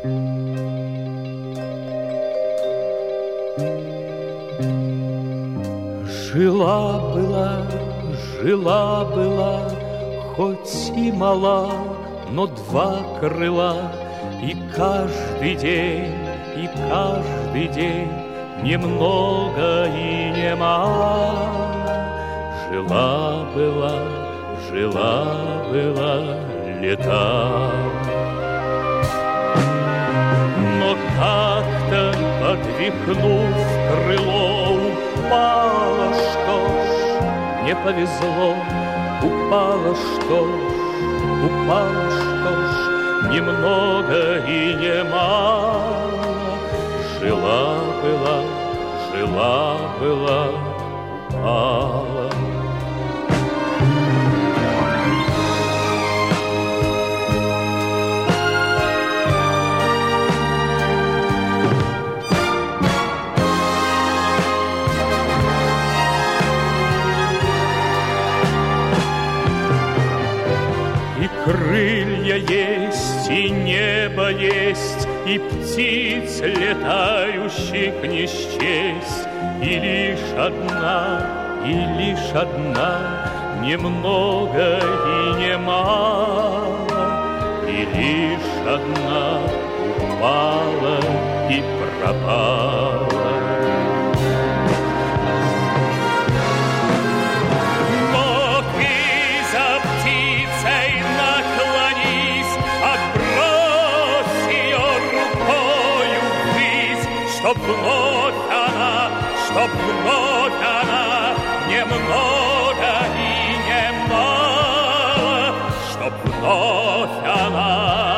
Жила-была, хоть и мала, но два крыла, и каждый день немного и немало. Жила-была лета. Но как-то, подвихнув крыло, упала, что ж, не повезло. Упала, что ж, немного и немало. Жила-была, упала. Крылья есть, и небо есть, и птиц летающих не счесть, и лишь одна, немного и немало, и лишь одна упала и пропала. Чтоб вновь она немного и немало, чтоб вновь она